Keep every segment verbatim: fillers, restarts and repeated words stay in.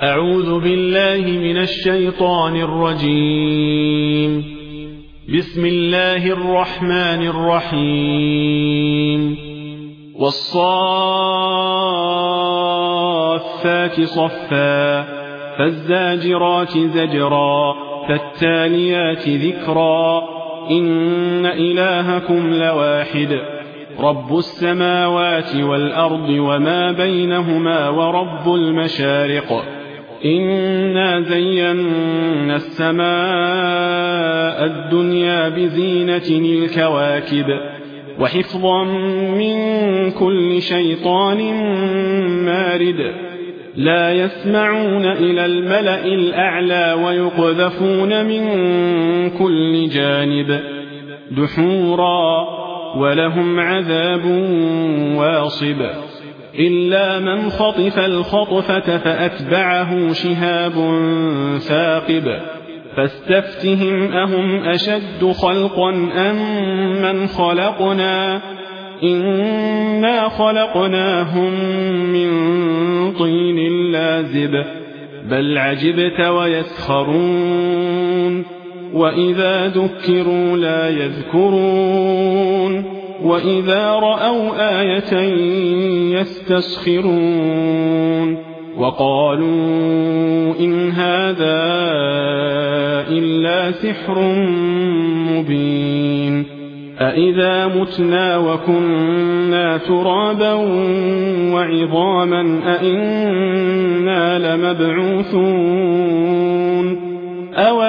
أعوذ بالله من الشيطان الرجيم. بسم الله الرحمن الرحيم. والصافات صفا فالزاجرات زجرا فالتاليات ذكرا إن إلهكم لواحد رب السماوات والأرض وما بينهما ورب المشارق إنا زينا السماء الدنيا بزينة الكواكب وحفظا من كل شيطان مارد لا يسمعون إلى الملأ الأعلى ويقذفون من كل جانب دحورا ولهم عذاب واصب إلا من خطف الخطفة فأتبعه شهاب ثاقب فاستفتهم أهم أشد خلقا أم من خلقنا إنا خلقناهم من طين لازب بل عجبت ويسخرون وإذا ذكروا لا يذكرون وإذا رأوا آية يستسخرون وقالوا إن هذا إلا سحر مبين أإذا متنا وكنا ترابا وعظاما أإنا لمبعوثون أو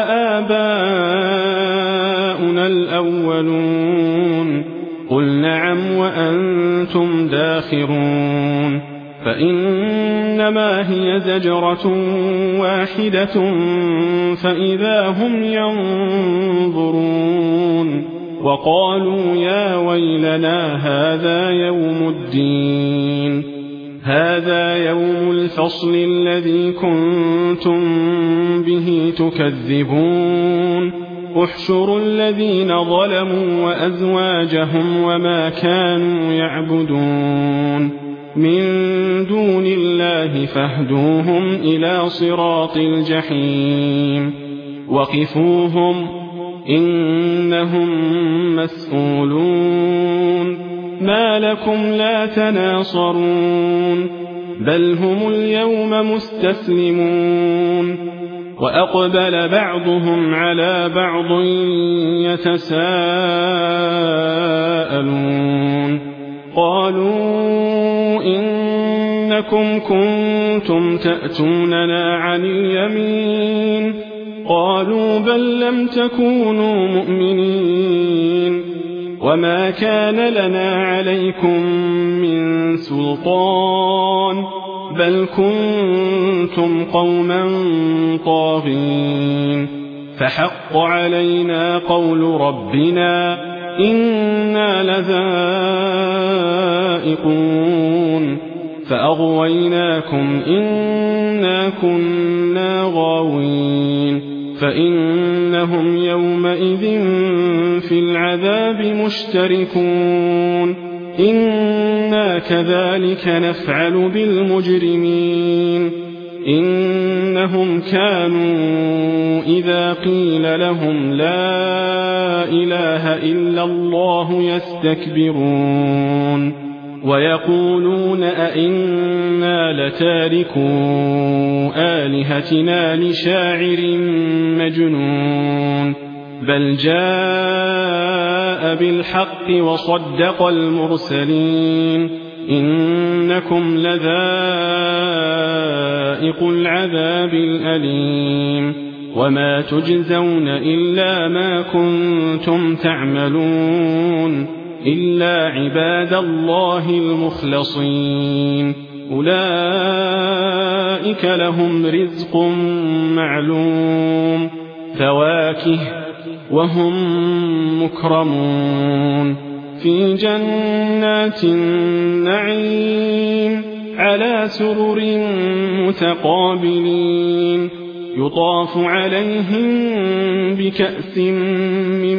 آباؤنا الأولون قل نعم وأنتم داخرون فإنما هي زجرة واحدة فإذا هم ينظرون وقالوا يا ويلنا هذا يوم الدين هذا يوم الفصل الذي كنتم به تكذبون احشروا الذين ظلموا وأزواجهم وما كانوا يعبدون من دون الله فاهدوهم إلى صراط الجحيم وقفوهم إنهم مسؤولون ما لكم لا تناصرون بل هم اليوم مستسلمون وأقبل بعضهم على بعض يتساءلون قالوا إنكم كنتم تأتوننا عن اليمين قالوا بل لم تكونوا مؤمنين وما كان لنا عليكم من سلطان بل كنتم قوما طاغين فحق علينا قول ربنا إنا لذائقون فأغويناكم إنا كنا غاوين فإنهم يومئذ في العذاب مشتركون إنا كذلك نفعل بالمجرمين إنهم كانوا إذا قيل لهم لا إله إلا الله يستكبرون ويقولون أئنا لتاركو آلهتنا لشاعر مجنون بل جاء بالحق وصدق المرسلين إنكم لذائق العذاب الأليم وما تجزون إلا ما كنتم تعملون إلا عباد الله المخلصين أولئك لهم رزق معلوم فواكه وهم مكرمون في جنات النعيم على سرر متقابلين يطاف عليهم بكأس من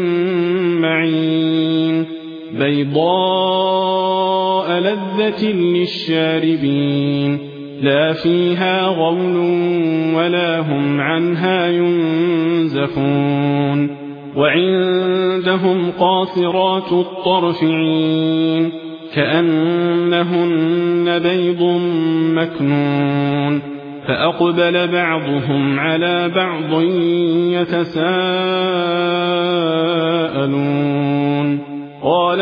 معين بيضاء لذة للشاربين لا فيها غول ولا هم عنها ينزفون وعندهم قاصرات الطرف عين كأنهن بيض مكنون فأقبل بعضهم على بعض يتساءلون قال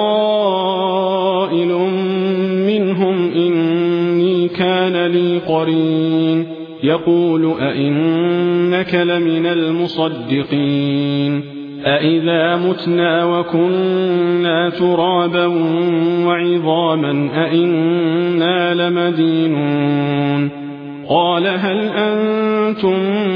قائل منهم إني كان لي قرين يقول أئنك لمن المصدقين أئذا متنا وكنا ترابا وعظاما أئنا لمدينون قال هل أنتم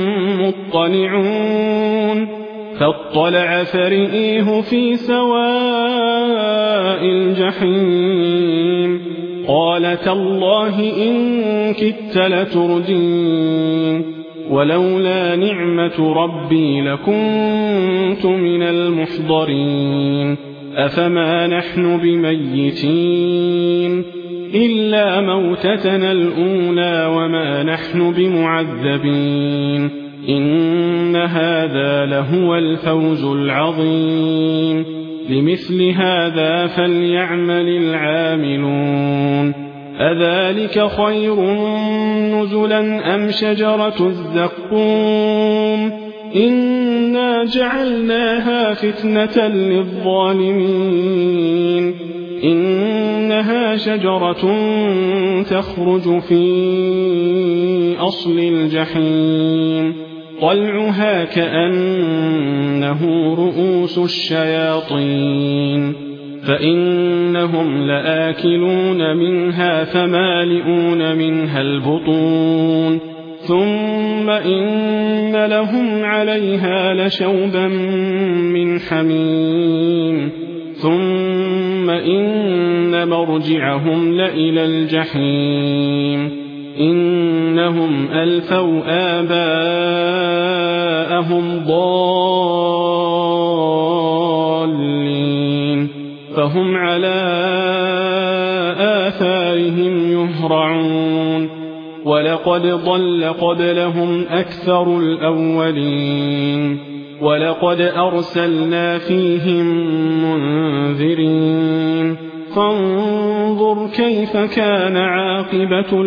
مطلعون فاطلع فرئيه في سواء الجحيم قال تالله إن كدت لتردين ولولا نعمة ربي لكنت من المحضرين أفما نحن بميتين إلا موتتنا الأولى وما نحن بمعذبين إن هذا لهو الفوز العظيم لمثل هذا فليعمل العاملون أذلك خير نزلا أم شجرة الزقوم إنا جعلناها فتنة للظالمين إنها شجرة تخرج في أصل الجحيم طلعها كأنه رؤوس الشياطين فإنهم لآكلون منها فمالئون منها البطون ثم إن لهم عليها لشوبا من حميم ثم إن مرجعهم لإلى الجحيم إنهم ألفوا آباءهم ضالين فهم على آثارهم يهرعون ولقد ضل قبلهم أكثر الأولين ولقد أرسلنا فيهم منذرين فانظر كيف كان عاقبة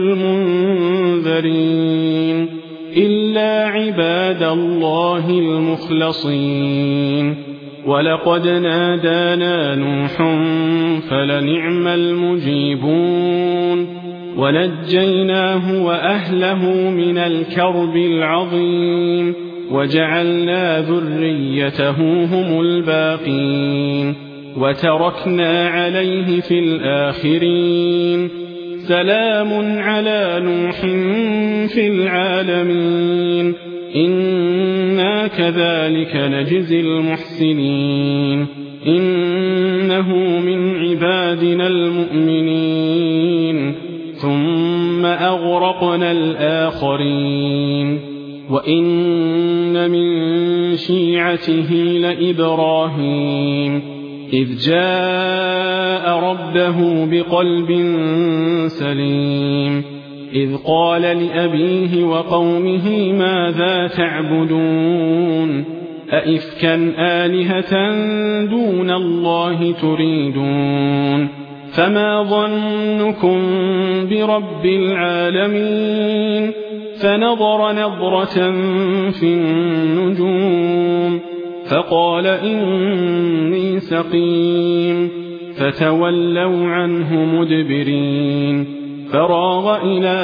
المنذرين إلا عباد الله المخلصين ولقد نادانا نوح فلنعم المجيبون ونجيناه وأهله من الكرب العظيم وجعلنا ذريته هم الباقين وتركنا عليه في الآخرين سلام على نوح في العالمين إنا كذلك نجزي المحسنين إنه من عبادنا المؤمنين ثم أغرقنا الآخرين وإن من شيعته لإبراهيم إذ جاء ربه بقلب سليم إذ قال لأبيه وقومه ماذا تعبدون أئفكا آلهة دون الله تريدون فما ظنكم برب العالمين فنظر نظرة في النجوم فقال إني سقيم فتولوا عنه مدبرين فراغ إلى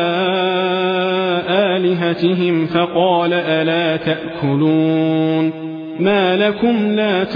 آلهتهم فقال ألا تأكلون ما لكم لا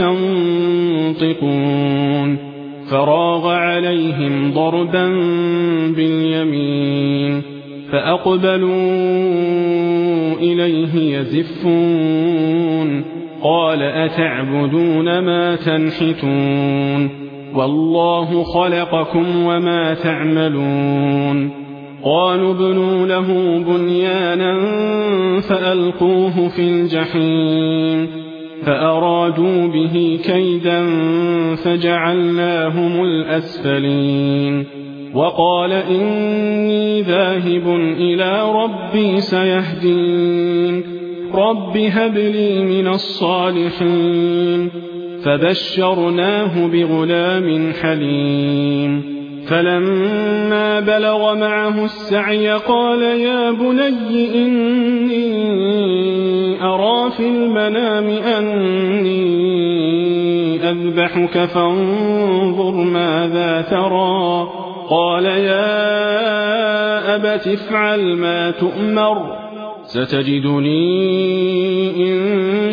تنطقون فراغ عليهم ضربا باليمين فأقبلوا إليه يزفون قال أتعبدون ما تنحتون والله خلقكم وما تعملون قالوا ابنوا له بنيانا فألقوه في الجحيم فأرادوا به كيدا فجعلناهم الأسفلين وقال إني ذاهب إلى ربي سيهدين رب هب لي من الصالحين فبشرناه بغلام حليم فلما بلغ معه السعي قال يا بني إني أرى في المنام أني أذبحك فانظر ماذا ترى قال يا أبت افعل ما تؤمر ستجدني إن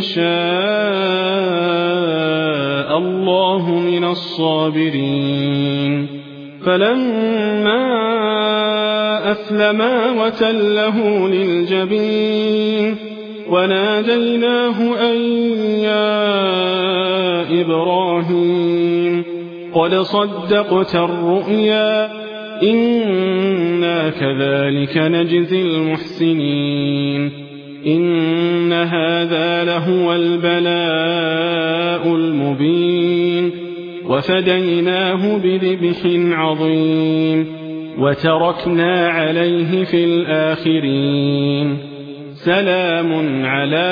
شاء الله من الصابرين فلما أسلما وتله للجبين وناديناه أن يا إبراهيم قد صدقت الرؤيا إنا كذلك نجزي المحسنين إن هذا لهو البلاء المبين وفديناه بذبح عظيم وتركنا عليه في الآخرين سلام على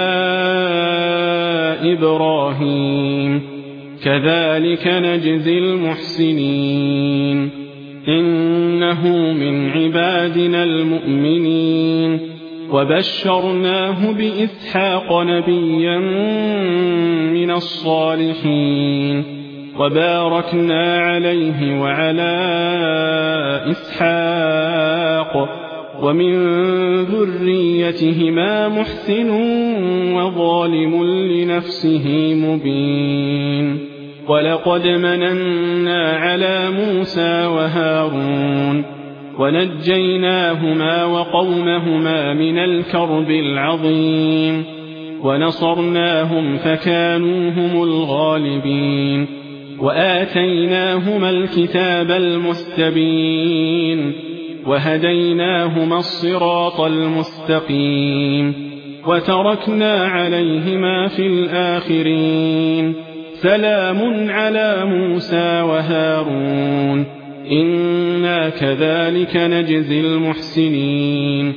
إبراهيم كذلك نجزي المحسنين إنه من عبادنا المؤمنين وبشرناه بإسحاق نبيا من الصالحين وباركنا عليه وعلى إسحاق ومن ذريتهما محسن وظالم لنفسه مبين ولقد مننا على موسى وهارون ونجيناهما وقومهما من الكرب العظيم ونصرناهم فكانوا هم الغالبين وآتيناهما الكتاب المستبين وهديناهما الصراط المستقيم وتركنا عليهما في الآخرين سلام على موسى وهارون إنا كذلك نجزي المحسنين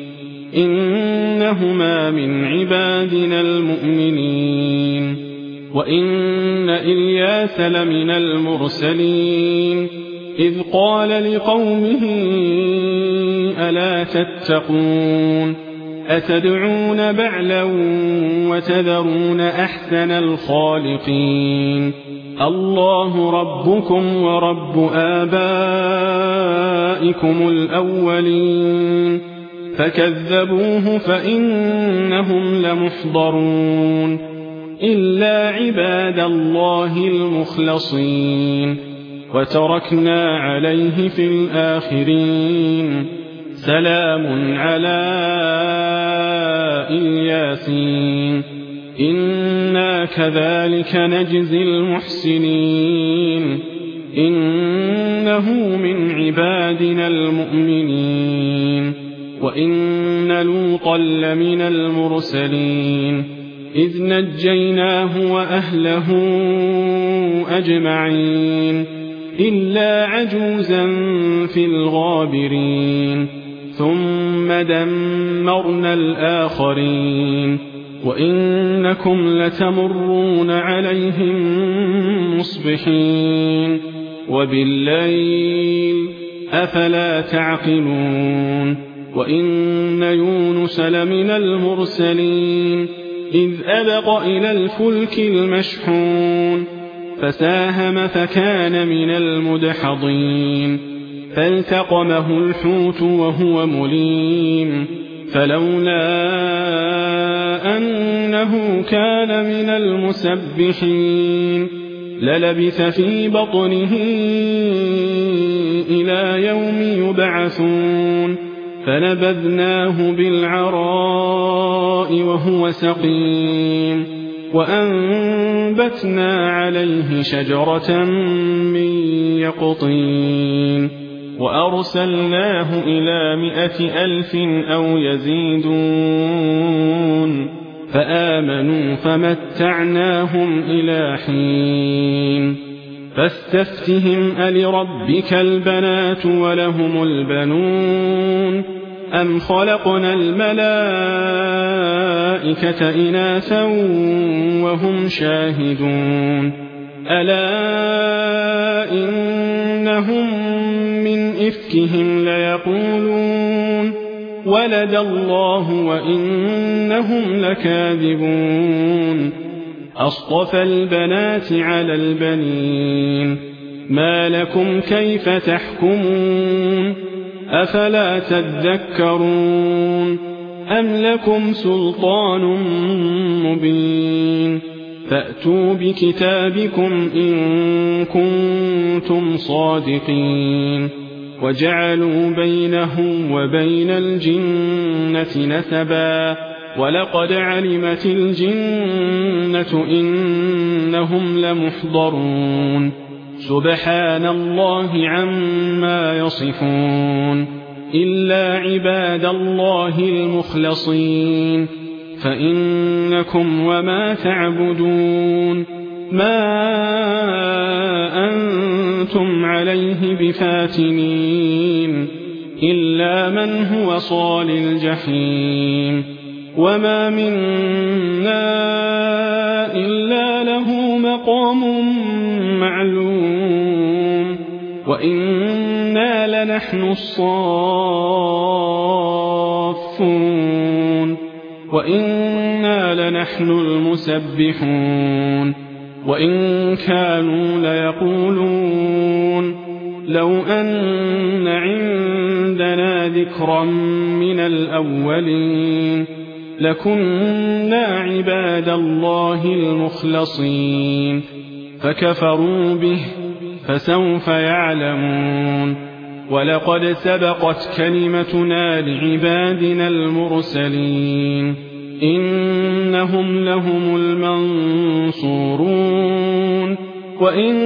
إنهما من عبادنا المؤمنين وإن إلياس لمن المرسلين إذ قال لقومه ألا تتقون أتدعون بعلا وتذرون أحسن الخالقين الله ربكم ورب آبائكم الأولين فكذبوه فإنهم لمحضرون إلا عباد الله المخلصين وتركنا عليه في الآخرين سلام على الياسين إنا كذلك نجزي المحسنين إنه من عبادنا المؤمنين وإن لوطا لمن المرسلين إذ نجيناه وأهله أجمعين إلا عجوزا في الغابرين ثم دمرنا الآخرين وإنكم لتمرون عليهم مصبحين وبالليل أفلا تعقلون وإن يونس لمن المرسلين إذ أبق إلى الفلك المشحون فساهم فكان من المدحضين فالتقمه الحوت وهو مليم فلولا أنه كان من المسبحين للبث في بطنه إلى يوم يبعثون فنبذناه بالعراء وهو سقيم وأنبتنا عليه شجرة من يقطين وأرسلناه إلى مائة ألف أو يزيدون فآمنوا فمتعناهم إلى حين فاستفتهم ألربك البنات ولهم البنون أم خلقنا الملائكة إناثا وهم شاهدون ألا إنهم من إفكهم ليقولون ولد الله وإنهم لكاذبون أصطفى البنات على البنين ما لكم كيف تحكمون أفلا تذكرون أم لكم سلطان مبين فأتوا بكتابكم إن كنتم صادقين وجعلوا بينه وبين الجنة نسبا ولقد علمت الجنة إنهم لمحضرون سبحان الله عما يصفون إلا عباد الله المخلصين فإنكم وما تعبدون ما أنتم عليه بفاتنين إلا من هو صال الجحيم وما منا إلا له مقام معلوم وإنا لنحن الصافون وإنا لنحن المسبحون وإن كانوا ليقولون لو أن عندنا ذكرا من الأولين لكنا عباد الله المخلصين فكفروا به فسوف يعلمون ولقد سبقت كلمتنا لعبادنا المرسلين إنهم لهم المنصورون وإن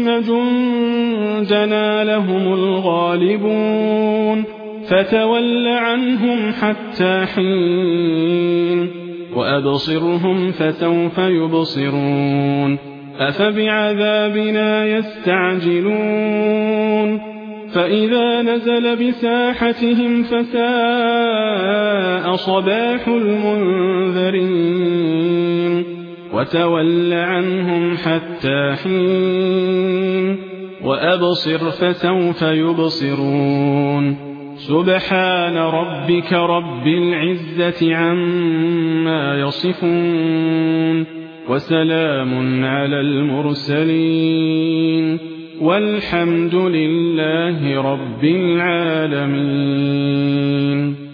جندنا لهم الغالبون فتول عنهم حتى حين وأبصرهم فسوف يبصرون أفبعذابنا يستعجلون فإذا نزل بساحتهم فساء صباح المنذرين وتول عنهم حتى حين وأبصر فسوف يبصرون سبحان ربك رب العزة عما يصفون وسلام على المرسلين والحمد لله رب العالمين.